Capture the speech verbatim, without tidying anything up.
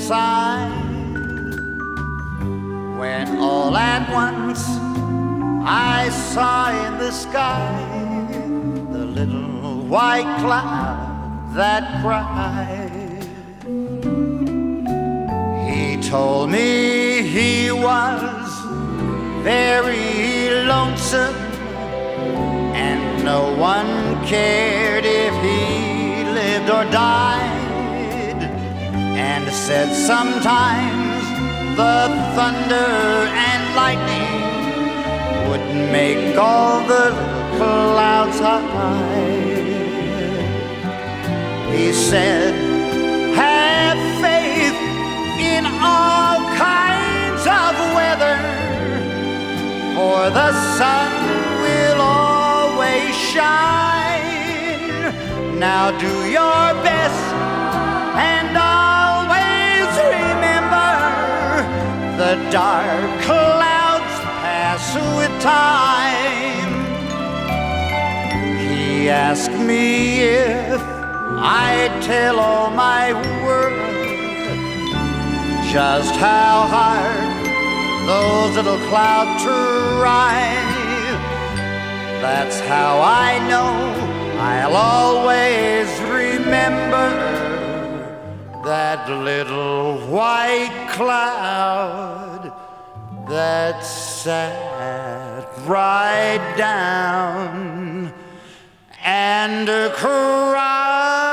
inside, when all at once I saw in the sky the little white cloud that cried. He told me he was very lonesome and no one cared if he lived or died, and said sometimes the thunder and lightning would make all the clouds hide. He said, have faith in all kinds of weather, for the sun will always shine. Now do your best and always remember, the dark clouds pass with time. He asked me if I'd tell all my world just how hard those little clouds try. That's how I know I'll always remember that little white cloud that sat right down and cried.